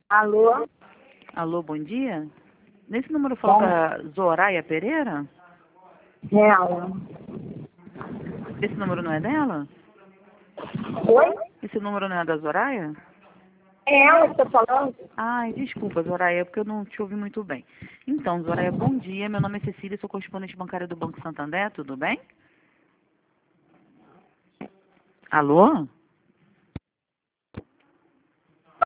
Alô? Alô, bom dia. Nesse número falou com a Zoraia Pereira? Ela. Esse número não é dela? Oi? Esse número não é da Zoraia? É ela que está falando? Ai, desculpa, Zoraia, porque eu não te ouvi muito bem. Então, Zoraia, bom dia. Meu nome é Cecília, sou correspondente bancária do Banco Santander, tudo bem? Alô?